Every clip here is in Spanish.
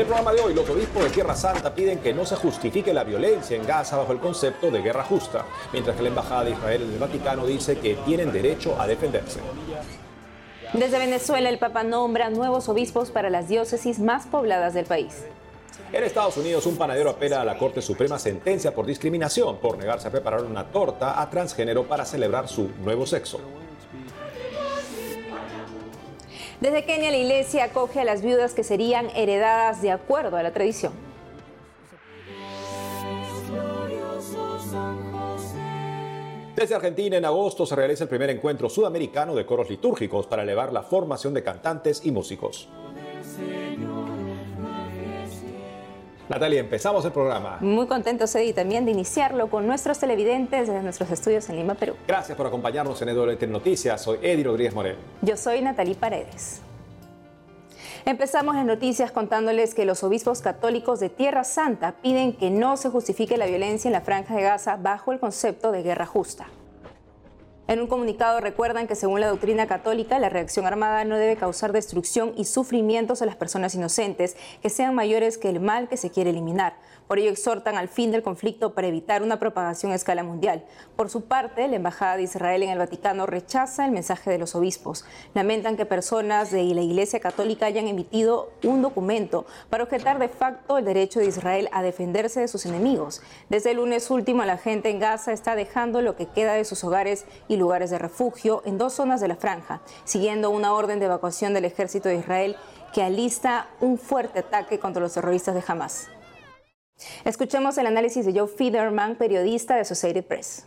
programa de hoy, los obispos de Tierra Santa piden que no se justifique la violencia en Gaza bajo el concepto de guerra justa, mientras que la Embajada de Israel en el Vaticano dice que tienen derecho a defenderse. Desde Venezuela, el Papa nombra nuevos obispos para las diócesis más pobladas del país. En Estados Unidos, un panadero apela a la Corte Suprema sentencia por discriminación por negarse a preparar una torta a transgénero para celebrar su nuevo sexo. Desde Kenia, la iglesia acoge a las viudas que serían heredadas de acuerdo a la tradición. Desde Argentina, en agosto se realiza el primer encuentro sudamericano de coros litúrgicos para elevar la formación de cantantes y músicos. Natalia, empezamos el programa. Muy contentos, Eddie, también de iniciarlo con nuestros televidentes desde nuestros estudios en Lima, Perú. Gracias por acompañarnos en EWTN Noticias. Soy Eddie Rodríguez Morel. Yo soy Natalie Paredes. Empezamos las noticias contándoles que los obispos católicos de Tierra Santa piden que no se justifique la violencia en la Franja de Gaza bajo el concepto de guerra justa. En un comunicado recuerdan que según la doctrina católica, la reacción armada no debe causar destrucción y sufrimientos a las personas inocentes que sean mayores que el mal que se quiere eliminar. Por ello exhortan al fin del conflicto para evitar una propagación a escala mundial. Por su parte, la Embajada de Israel en el Vaticano rechaza el mensaje de los obispos. Lamentan que personas de la Iglesia Católica hayan emitido un documento para objetar de facto el derecho de Israel a defenderse de sus enemigos. Desde el lunes último, la gente en Gaza está dejando lo que queda de sus hogares y lugares de refugio en 2 zonas de la franja, siguiendo una orden de evacuación del ejército de Israel que alista un fuerte ataque contra los terroristas de Hamas. Escuchemos el análisis de Joe Fiederman, periodista de Associated Press.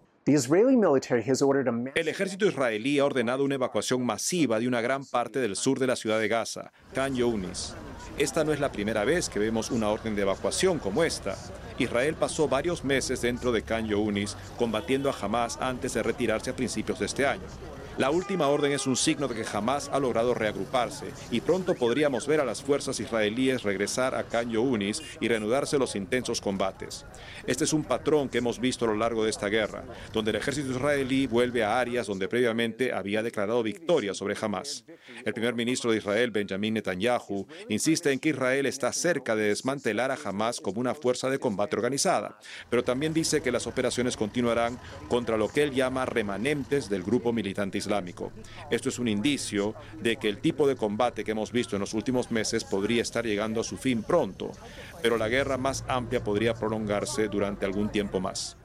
El ejército israelí ha ordenado una evacuación masiva de una gran parte del sur de la ciudad de Gaza, Khan Younis. Esta no es la primera vez que vemos una orden de evacuación como esta. Israel pasó varios meses dentro de Khan Younis combatiendo a Hamas antes de retirarse a principios de este año. La última orden es un signo de que Hamas ha logrado reagruparse y pronto podríamos ver a las fuerzas israelíes regresar a Khan Younis y reanudarse los intensos combates. Este es un patrón que hemos visto a lo largo de esta guerra, donde el ejército israelí vuelve a áreas donde previamente había declarado victoria sobre Hamas. El primer ministro de Israel, Benjamin Netanyahu, insiste en que Israel está cerca de desmantelar a Hamas como una fuerza de combate organizada, pero también dice que las operaciones continuarán contra lo que él llama remanentes del grupo militante islámico. Esto es un indicio de que el tipo de combate que hemos visto en los últimos meses podría estar llegando a su fin pronto, pero la guerra más amplia podría prolongarse durante algún tiempo más.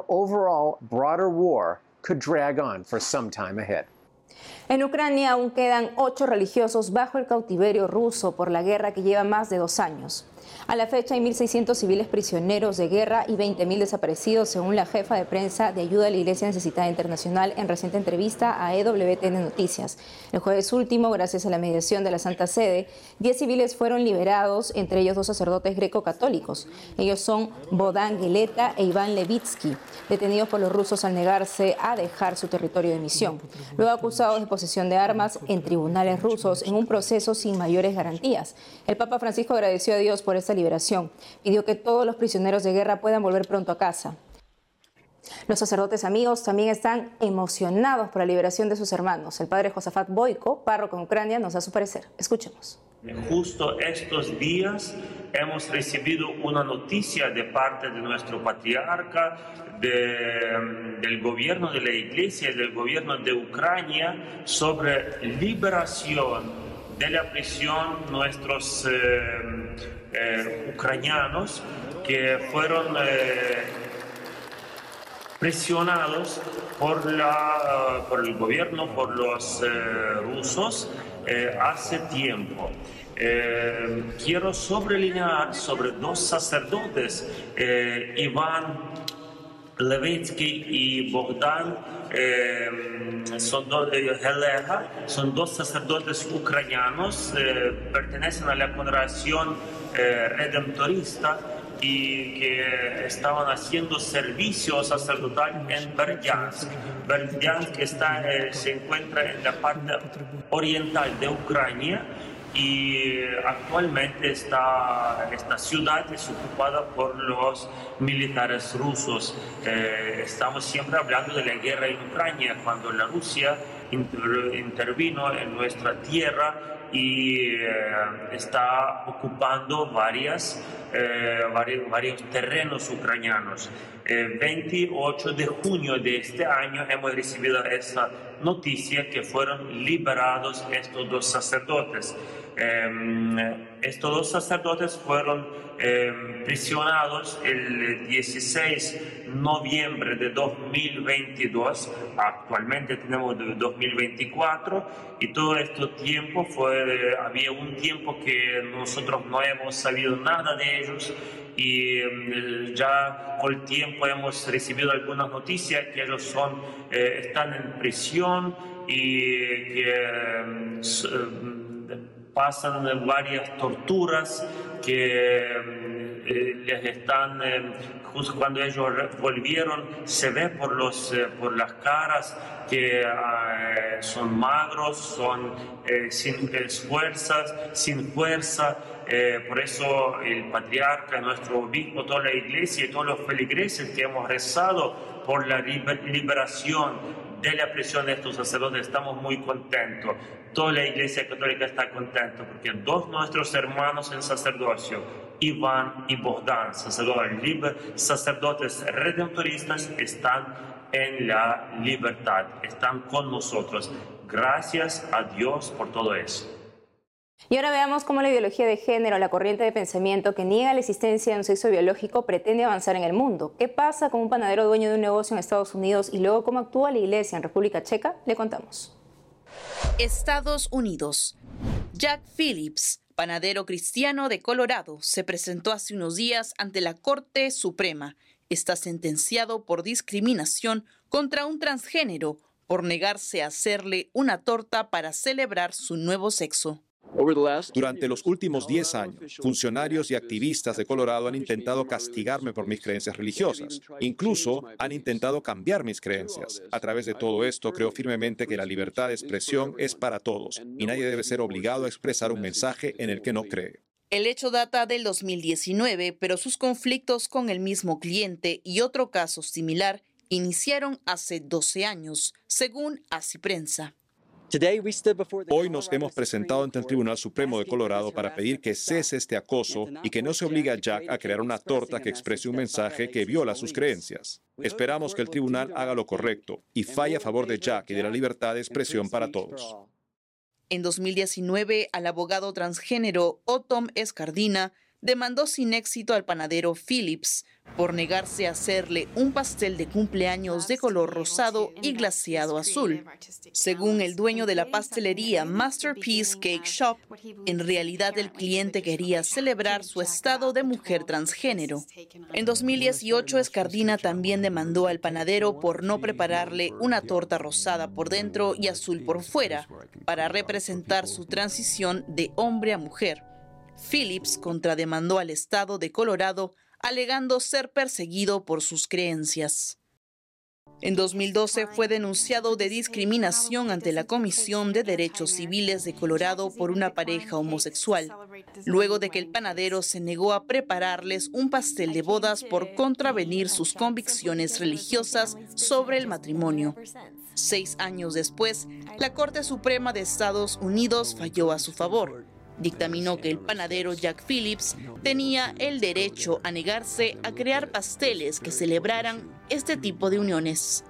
En Ucrania aún quedan 8 religiosos bajo el cautiverio ruso por la guerra que lleva más de 2 años. A la fecha hay 1.600 civiles prisioneros de guerra y 20.000 desaparecidos, según la jefa de prensa de Ayuda a la Iglesia Necesitada Internacional en reciente entrevista a EWTN Noticias. El jueves último, gracias a la mediación de la Santa Sede, 10 civiles fueron liberados, entre ellos 2 sacerdotes greco-católicos. Ellos son Bohdan Geleta e Iván Levitsky, detenidos por los rusos al negarse a dejar su territorio de misión, luego acusados de posesión de armas en tribunales rusos en un proceso sin mayores garantías. El Papa Francisco agradeció a Dios por esta liberación. Pidió que todos los prisioneros de guerra puedan volver pronto a casa. Los sacerdotes amigos también están emocionados por la liberación de sus hermanos. El padre Josafat Boyko, párroco en Ucrania, nos da su parecer. Escuchemos. Justo estos días hemos recibido una noticia de parte de nuestro patriarca, del gobierno de la Iglesia y del gobierno de Ucrania sobre liberación de la prisión nuestros ucranianos que fueron presionados por el gobierno, por los rusos hace tiempo. Quiero sobrellenar sobre 2 sacerdotes, Iván Levitsky y Bohdan son 2 sacerdotes ucranianos, pertenecen a la congregación redemptorista y que estaban haciendo servicio sacerdotal en Berdyansk. Berdyansk se encuentra en la parte oriental de Ucrania y actualmente esta ciudad es ocupada por los militares rusos. Estamos siempre hablando de la guerra en Ucrania, cuando la Rusia intervino en nuestra tierra y está ocupando varios terrenos ucranianos. 28 de junio de este año hemos recibido esa noticia que fueron liberados estos dos sacerdotes. Estos dos sacerdotes fueron prisionados el 16 de noviembre de 2022, actualmente tenemos 2024, y todo este tiempo había un tiempo que nosotros no hemos sabido nada de ellos, y ya con el tiempo hemos recibido algunas noticias que ellos están en prisión y que pasan varias torturas, que les están, justo cuando ellos volvieron, se ve por las caras que son magros, son sin fuerza. Por eso el patriarca, nuestro obispo, toda la iglesia y todos los feligreses que hemos rezado por la liberación de la prisión de estos sacerdotes, estamos muy contentos. Toda la iglesia católica está contenta porque dos nuestros hermanos en sacerdocio, Iván y Bogdan, sacerdotes redentoristas, están en la libertad, están con nosotros. Gracias a Dios por todo eso. Y ahora veamos cómo la ideología de género, la corriente de pensamiento que niega la existencia de un sexo biológico, pretende avanzar en el mundo. ¿Qué pasa con un panadero dueño de un negocio en Estados Unidos y luego cómo actúa la iglesia en República Checa? Le contamos. Estados Unidos. Jack Phillips, panadero cristiano de Colorado, se presentó hace unos días ante la Corte Suprema. Está sentenciado por discriminación contra un transgénero por negarse a hacerle una torta para celebrar su nuevo sexo. Durante los últimos 10 años, funcionarios y activistas de Colorado han intentado castigarme por mis creencias religiosas. Incluso han intentado cambiar mis creencias. A través de todo esto, creo firmemente que la libertad de expresión es para todos y nadie debe ser obligado a expresar un mensaje en el que no cree. El hecho data del 2019, pero sus conflictos con el mismo cliente y otro caso similar iniciaron hace 12 años, según Así Prensa. Hoy nos hemos presentado ante el Tribunal Supremo de Colorado para pedir que cese este acoso y que no se obligue a Jack a crear una torta que exprese un mensaje que viola sus creencias. Esperamos que el tribunal haga lo correcto y falle a favor de Jack y de la libertad de expresión para todos. En 2019, al abogado transgénero Otom Escardina demandó sin éxito al panadero Phillips por negarse a hacerle un pastel de cumpleaños de color rosado y glaseado azul. Según el dueño de la pastelería Masterpiece Cake Shop, en realidad el cliente quería celebrar su estado de mujer transgénero. En 2018, Escardina también demandó al panadero por no prepararle una torta rosada por dentro y azul por fuera, para representar su transición de hombre a mujer. Phillips contrademandó al estado de Colorado, alegando ser perseguido por sus creencias. En 2012 fue denunciado de discriminación ante la Comisión de Derechos Civiles de Colorado por una pareja homosexual, luego de que el panadero se negó a prepararles un pastel de bodas por contravenir sus convicciones religiosas sobre el matrimonio. 6 años después, la Corte Suprema de Estados Unidos falló a su favor. Dictaminó que el panadero Jack Phillips tenía el derecho a negarse a crear pasteles que celebraran este tipo de uniones.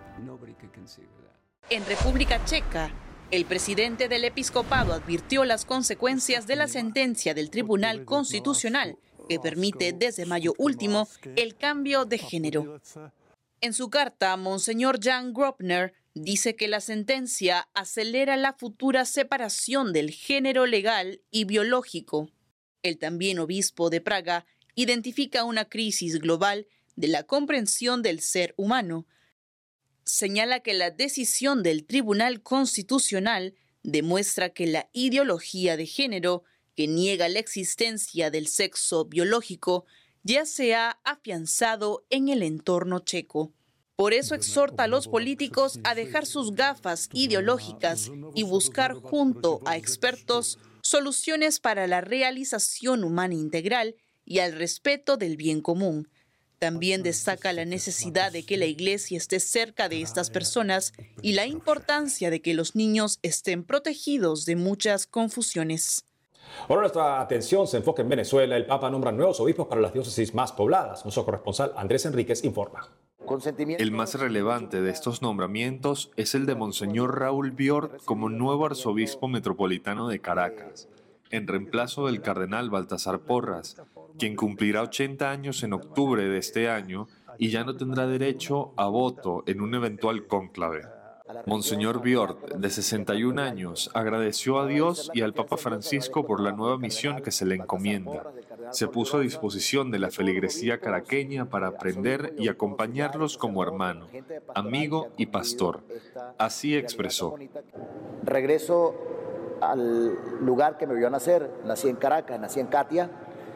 En República Checa, el presidente del episcopado advirtió las consecuencias de la sentencia del Tribunal Constitucional que permite desde mayo último el cambio de género. En su carta, Monseñor Jan Grobner dice que la sentencia acelera la futura separación del género legal y biológico. El también obispo de Praga identifica una crisis global de la comprensión del ser humano. Señala que la decisión del Tribunal Constitucional demuestra que la ideología de género, que niega la existencia del sexo biológico, ya se ha afianzado en el entorno checo. Por eso exhorta a los políticos a dejar sus gafas ideológicas y buscar junto a expertos soluciones para la realización humana integral y al respeto del bien común. También destaca la necesidad de que la iglesia esté cerca de estas personas y la importancia de que los niños estén protegidos de muchas confusiones. Ahora nuestra atención se enfoca en Venezuela. El Papa nombra nuevos obispos para las diócesis más pobladas. Nuestro corresponsal Andrés Enríquez informa. El más relevante de estos nombramientos es el de Monseñor Raúl Biort como nuevo arzobispo metropolitano de Caracas, en reemplazo del cardenal Baltasar Porras, quien cumplirá 80 años en octubre de este año y ya no tendrá derecho a voto en un eventual cónclave. Monseñor Biort, de 61 años, agradeció a Dios y al Papa Francisco por la nueva misión que se le encomienda. Se puso a disposición de la feligresía caraqueña para aprender y acompañarlos como hermano, amigo y pastor. Así expresó. Regreso al lugar que me vio nacer. Nací en Caracas, nací en Catia,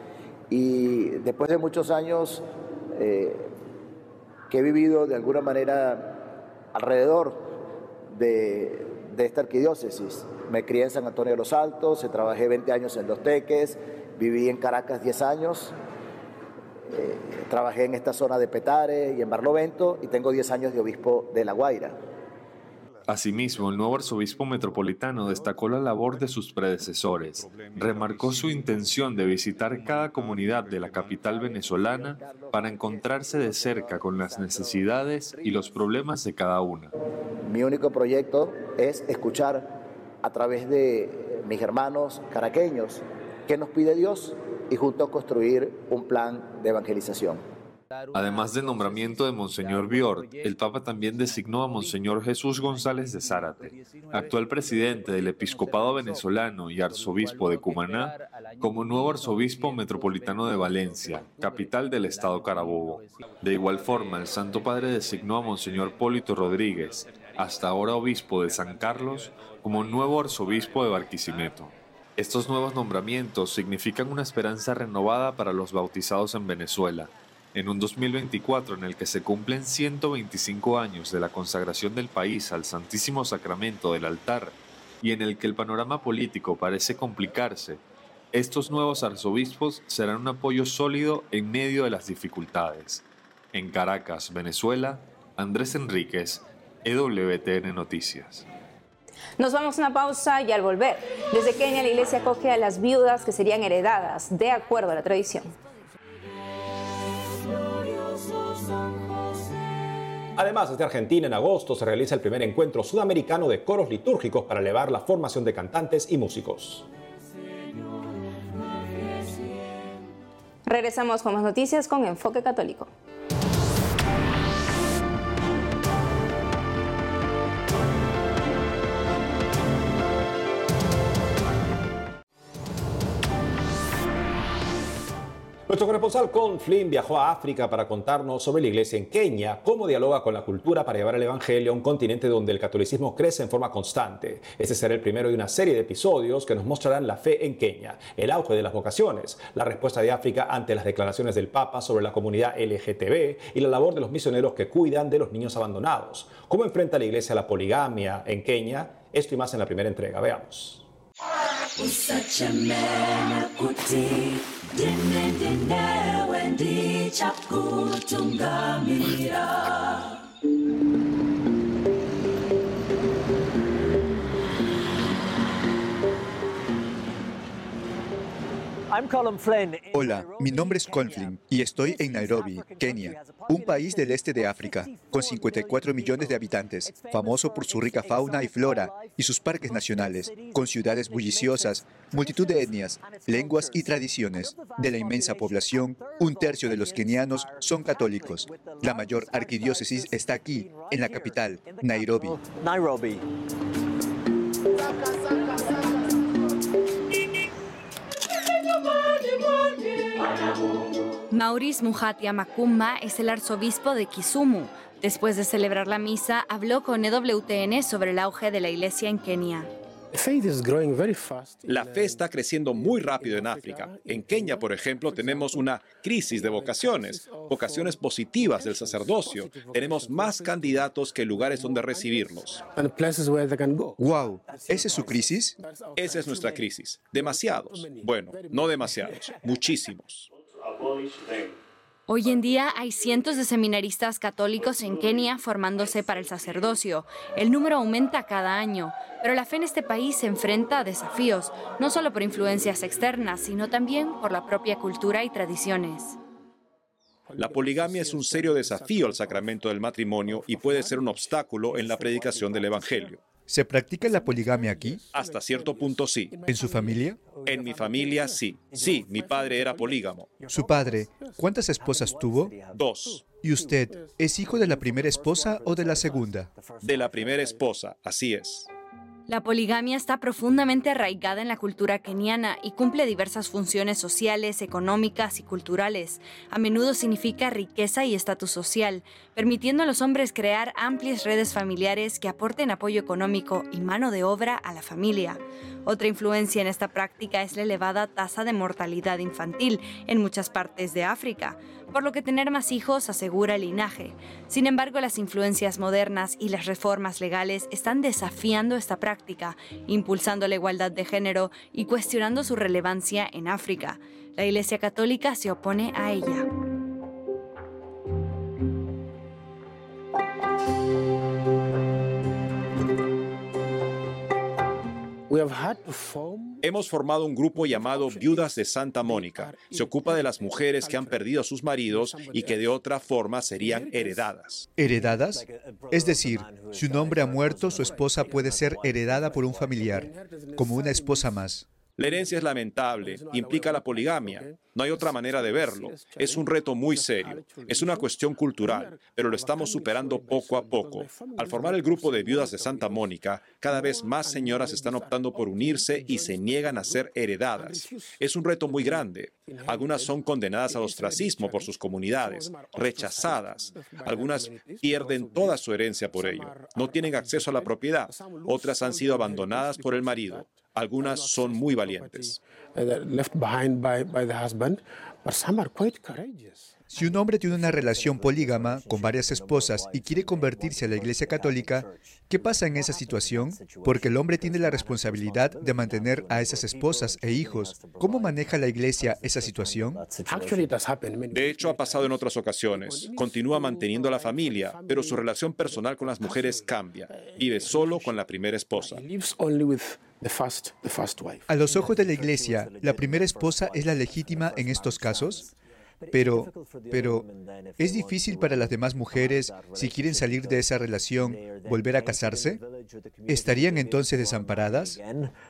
y después de muchos años que he vivido de alguna manera alrededor de esta arquidiócesis. Me crié en San Antonio de los Altos, trabajé 20 años en Los Teques, viví en Caracas 10 años, trabajé en esta zona de Petare y en Barlovento, y tengo 10 años de obispo de La Guaira. Asimismo, el nuevo arzobispo metropolitano destacó la labor de sus predecesores. Remarcó su intención de visitar cada comunidad de la capital venezolana para encontrarse de cerca con las necesidades y los problemas de cada una. Mi único proyecto es escuchar a través de mis hermanos caraqueños qué nos pide Dios y juntos construir un plan de evangelización. Además del nombramiento de Monseñor Biort, el Papa también designó a Monseñor Jesús González de Zárate, actual presidente del Episcopado venezolano y arzobispo de Cumaná, como nuevo arzobispo metropolitano de Valencia, capital del estado Carabobo. De igual forma, el Santo Padre designó a Monseñor Polito Rodríguez, hasta ahora obispo de San Carlos, como nuevo arzobispo de Barquisimeto. Estos nuevos nombramientos significan una esperanza renovada para los bautizados en Venezuela, en un 2024 en el que se cumplen 125 años de la consagración del país al Santísimo Sacramento del altar y en el que el panorama político parece complicarse. Estos nuevos arzobispos serán un apoyo sólido en medio de las dificultades. En Caracas, Venezuela, Andrés Enríquez, EWTN Noticias. Nos vamos a una pausa y al volver, desde Kenia la iglesia acoge a las viudas que serían heredadas de acuerdo a la tradición. Además, desde Argentina, en agosto se realiza el primer encuentro sudamericano de coros litúrgicos para elevar la formación de cantantes y músicos. Regresamos con más noticias con Enfoque Católico. Nuestro corresponsal Con Flynn viajó a África para contarnos sobre la iglesia en Kenia, cómo dialoga con la cultura para llevar el evangelio a un continente donde el catolicismo crece en forma constante. Este será el primero de una serie de episodios que nos mostrarán la fe en Kenia, el auge de las vocaciones, la respuesta de África ante las declaraciones del Papa sobre la comunidad LGTB y la labor de los misioneros que cuidan de los niños abandonados. ¿Cómo enfrenta la iglesia la poligamia en Kenia? Esto y más en la primera entrega. Veamos. Hola, mi nombre es Con Flynn y estoy en Nairobi, Kenia, un país del este de África, con 54 millones de habitantes, famoso por su rica fauna y flora y sus parques nacionales, con ciudades bulliciosas, multitud de etnias, lenguas y tradiciones. De la inmensa población, un tercio de los kenianos son católicos. La mayor arquidiócesis está aquí, en la capital, Nairobi. Maurice Muhatia Makumba es el arzobispo de Kisumu. Después de celebrar la misa, habló con EWTN sobre el auge de la iglesia en Kenia. La fe está creciendo muy rápido en África. En Kenia, por ejemplo, tenemos una crisis de vocaciones positivas del sacerdocio. Tenemos más candidatos que lugares donde recibirlos. ¡Wow! ¿Esa es su crisis? Esa es nuestra crisis. Demasiados. Bueno, no demasiados, muchísimos. Hoy en día hay cientos de seminaristas católicos en Kenia formándose para el sacerdocio. El número aumenta cada año, pero la fe en este país se enfrenta a desafíos, no solo por influencias externas, sino también por la propia cultura y tradiciones. La poligamia es un serio desafío al sacramento del matrimonio y puede ser un obstáculo en la predicación del Evangelio. ¿Se practica la poligamia aquí? Hasta cierto punto sí. ¿En su familia? En mi familia sí. Sí, mi padre era polígamo. Su padre, ¿cuántas esposas tuvo? 2. ¿Y usted es hijo de la primera esposa o de la segunda? De la primera esposa, así es. La poligamia está profundamente arraigada en la cultura keniana y cumple diversas funciones sociales, económicas y culturales. A menudo significa riqueza y estatus social, permitiendo a los hombres crear amplias redes familiares que aporten apoyo económico y mano de obra a la familia. Otra influencia en esta práctica es la elevada tasa de mortalidad infantil en muchas partes de África, por lo que tener más hijos asegura el linaje. Sin embargo, las influencias modernas y las reformas legales están desafiando esta práctica, impulsando la igualdad de género y cuestionando su relevancia en África. La Iglesia Católica se opone a ella. Hemos formado un grupo llamado Viudas de Santa Mónica. Se ocupa de las mujeres que han perdido a sus maridos y que de otra forma serían heredadas. ¿Heredadas? Es decir, si un hombre ha muerto, su esposa puede ser heredada por un familiar, como una esposa más. La herencia es lamentable, implica la poligamia. No hay otra manera de verlo. Es un reto muy serio. Es una cuestión cultural, pero lo estamos superando poco a poco. Al formar el grupo de Viudas de Santa Mónica, cada vez más señoras están optando por unirse y se niegan a ser heredadas. Es un reto muy grande. Algunas son condenadas al ostracismo por sus comunidades, rechazadas. Algunas pierden toda su herencia por ello. No tienen acceso a la propiedad. Otras han sido abandonadas por el marido. Algunas son muy valientes. Si un hombre tiene una relación polígama con varias esposas y quiere convertirse a la Iglesia Católica, ¿qué pasa en esa situación? Porque el hombre tiene la responsabilidad de mantener a esas esposas e hijos. ¿Cómo maneja la Iglesia esa situación? De hecho, ha pasado en otras ocasiones. Continúa manteniendo a la familia, pero su relación personal con las mujeres cambia. Vive solo con la primera esposa. A los ojos de la Iglesia, ¿la primera esposa es la legítima en estos casos? Pero, ¿es difícil para las demás mujeres, si quieren salir de esa relación, volver a casarse? ¿Estarían entonces desamparadas?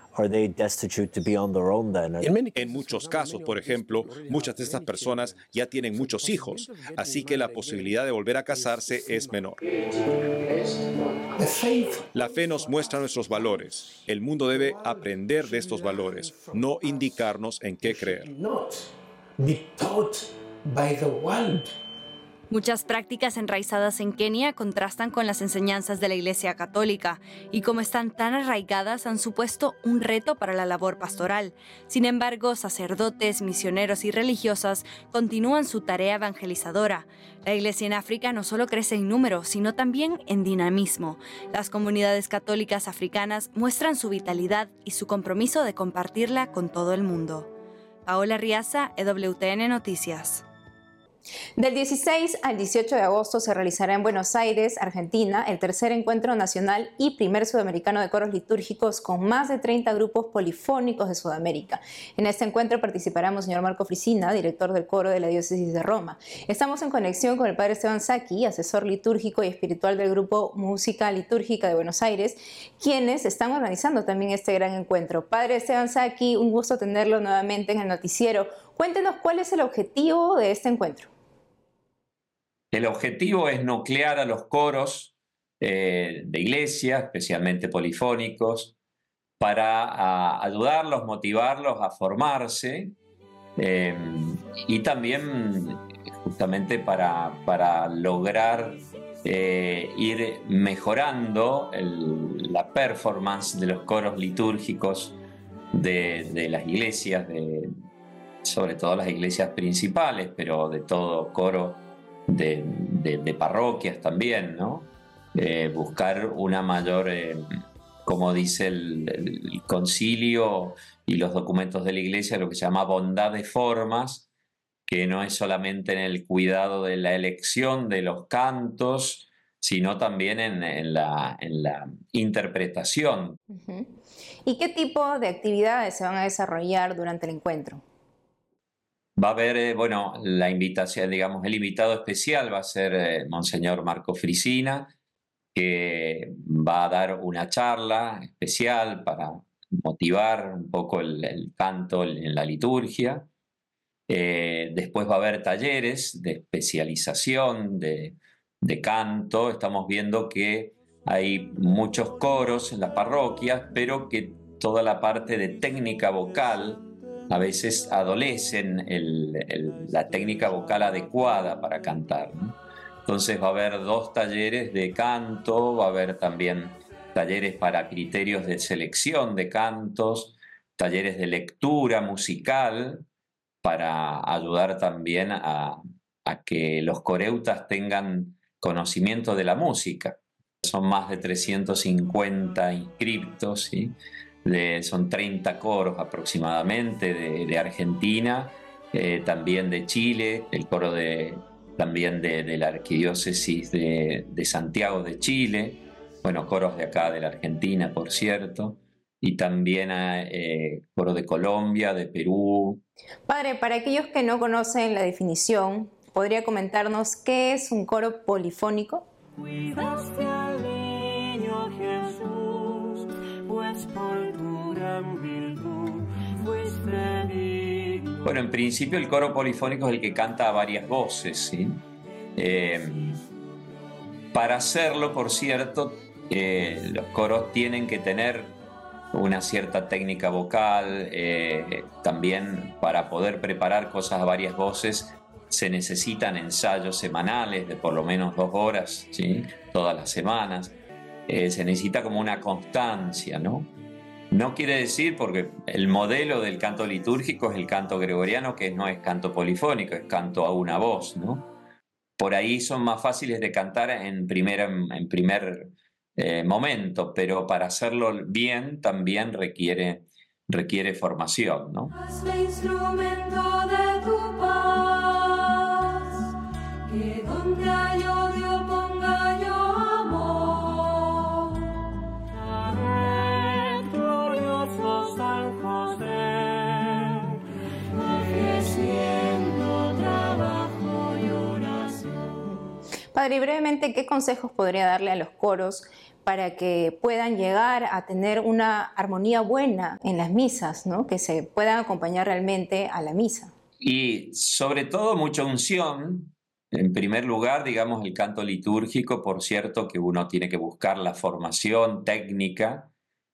En muchos casos, por ejemplo, muchas de estas personas ya tienen muchos hijos, así que la posibilidad de volver a casarse es menor. La fe nos muestra nuestros valores. El mundo debe aprender de estos valores, no indicarnos en qué creer. Muchas prácticas enraizadas en Kenia contrastan con las enseñanzas de la Iglesia Católica y como están tan arraigadas han supuesto un reto para la labor pastoral. Sin embargo, sacerdotes, misioneros y religiosas continúan su tarea evangelizadora. La Iglesia en África no solo crece en número, sino también en dinamismo. Las comunidades católicas africanas muestran su vitalidad y su compromiso de compartirla con todo el mundo. Paola Riaza, EWTN Noticias. Del 16 al 18 de agosto se realizará en Buenos Aires, Argentina, el tercer encuentro nacional y primer sudamericano de coros litúrgicos con más de 30 grupos polifónicos de Sudamérica. En este encuentro participará Monseñor Marco Frisina, director del coro de la Diócesis de Roma. Estamos en conexión con el Padre Esteban Saki, asesor litúrgico y espiritual del grupo Música Litúrgica de Buenos Aires, quienes están organizando también este gran encuentro. Padre Esteban Saki, un gusto tenerlo nuevamente en el noticiero. Cuéntenos cuál es el objetivo de este encuentro. El objetivo es nuclear a los coros de iglesia, especialmente polifónicos, para ayudarlos, motivarlos a formarse y también justamente para lograr ir mejorando la performance de los coros litúrgicos de las iglesias, sobre todo las iglesias principales, pero de todo coro de parroquias también, ¿no? Buscar una mayor, como dice el concilio y los documentos de la iglesia, lo que se llama bondad de formas, que no es solamente en el cuidado de la elección de los cantos, sino también en la interpretación. ¿Y qué tipo de actividades se van a desarrollar durante el encuentro? Va a haber, bueno, la invitación, digamos, el invitado especial va a ser Monseñor Marco Frisina, que va a dar una charla especial para motivar un poco el canto en la liturgia. Después va a haber talleres de especialización de canto. Estamos viendo que hay muchos coros en las parroquias, pero que toda la parte de técnica vocal a veces adolecen la técnica vocal adecuada para cantar, ¿no? Entonces va a haber 2 talleres de canto, va a haber también talleres para criterios de selección de cantos, talleres de lectura musical para ayudar también a que los coreutas tengan conocimiento de la música. Son más de 350 inscriptos, ¿sí? Son 30 coros aproximadamente de Argentina, también de Chile, el coro también de la Arquidiócesis de Santiago de Chile, bueno, coros de acá de la Argentina, por cierto, y también coro de Colombia, de Perú. Padre, para aquellos que no conocen la definición, ¿podría comentarnos qué es un coro polifónico? Cuidaste al niño Jesús, pues por tu gran virtud fuiste digno. Bueno, en principio el coro polifónico es el que canta a varias voces, ¿sí? Para hacerlo, por cierto, los coros tienen que tener una cierta técnica vocal, también para poder preparar cosas a varias voces se necesitan ensayos semanales de por lo menos 2 horas, ¿sí? Todas las semanas. Se necesita como una constancia, ¿no? No quiere decir, porque el modelo del canto litúrgico es el canto gregoriano, que no es canto polifónico, es canto a una voz, ¿no? Por ahí son más fáciles de cantar en primer momento, pero para hacerlo bien también requiere formación, ¿no? Hazme instrumento de tu paz, que donde hay odio ponga yo amor. Glorioso San José, ofreciendo trabajo y oración. Padre, y brevemente, ¿qué consejos podría darle a los coros para que puedan llegar a tener una armonía buena en las misas, ¿no? Que se puedan acompañar realmente a la misa? Y sobre todo mucha unción. En primer lugar, digamos, el canto litúrgico, por cierto, que uno tiene que buscar la formación técnica,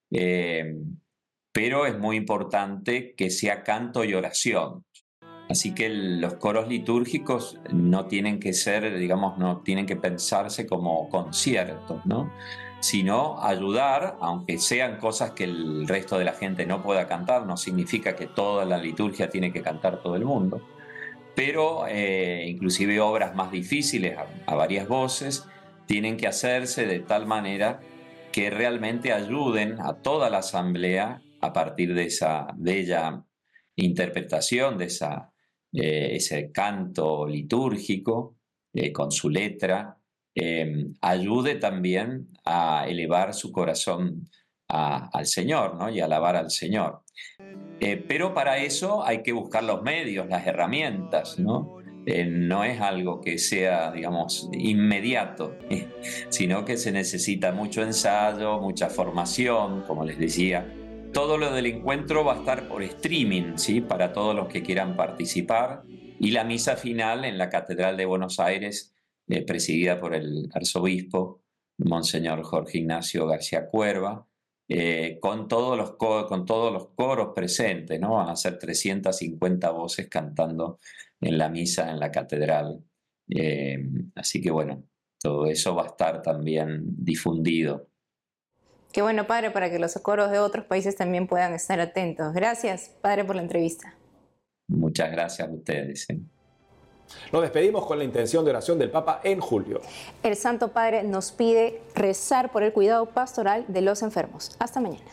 pero es muy importante que sea canto y oración. Así que los coros litúrgicos no tienen que ser, digamos, no tienen que pensarse como conciertos, ¿no? Sino ayudar, aunque sean cosas que el resto de la gente no pueda cantar, no significa que toda la liturgia tiene que cantar todo el mundo, pero inclusive obras más difíciles a varias voces tienen que hacerse de tal manera que realmente ayuden a toda la asamblea a partir de esa bella interpretación, de ese canto litúrgico con su letra, ayude también a elevar su corazón al Señor, ¿no? Y a alabar al Señor. Pero para eso hay que buscar los medios, las herramientas, ¿no? No es algo que sea, digamos, inmediato, sino que se necesita mucho ensayo, mucha formación, como les decía. Todo lo del encuentro va a estar por streaming, ¿sí? Para todos los que quieran participar. Y la misa final en la Catedral de Buenos Aires, presidida por el arzobispo, Monseñor Jorge Ignacio García Cuerva, con todos los coros presentes, ¿no? Van a ser 350 voces cantando en la misa en la catedral. Así que bueno, todo eso va a estar también difundido. Qué bueno, Padre, para que los coros de otros países también puedan estar atentos. Gracias, Padre, por la entrevista. Muchas gracias a ustedes. Nos despedimos con la intención de oración del Papa en julio. El Santo Padre nos pide rezar por el cuidado pastoral de los enfermos. Hasta mañana.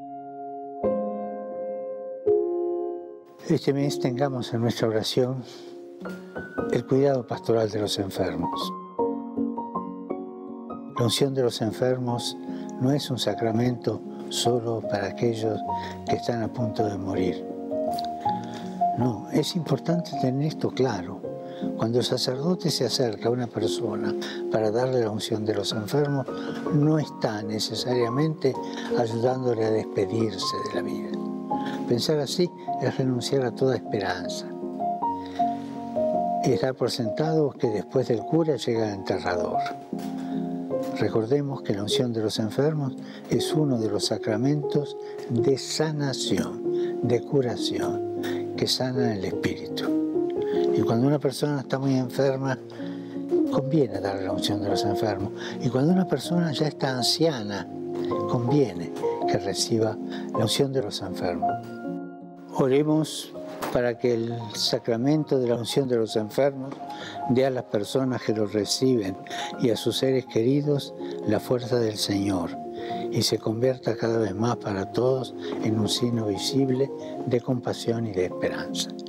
Este mes tengamos en nuestra oración El cuidado pastoral de los enfermos. La unción de los enfermos no es un sacramento solo para aquellos que están a punto de morir. No, es importante tener esto claro. Cuando el sacerdote se acerca a una persona para darle la unción de los enfermos, no está necesariamente ayudándole a despedirse de la vida. Pensar así es renunciar a toda esperanza. Y dar por sentado que después del cura llega el enterrador. Recordemos que la unción de los enfermos es uno de los sacramentos de sanación, de curación, que sanan el espíritu. Y cuando una persona está muy enferma, conviene darle la unción de los enfermos. Y cuando una persona ya está anciana, conviene que reciba la unción de los enfermos. Oremos para que el sacramento de la unción de los enfermos dé a las personas que lo reciben y a sus seres queridos la fuerza del Señor y se convierta cada vez más para todos en un signo visible de compasión y de esperanza.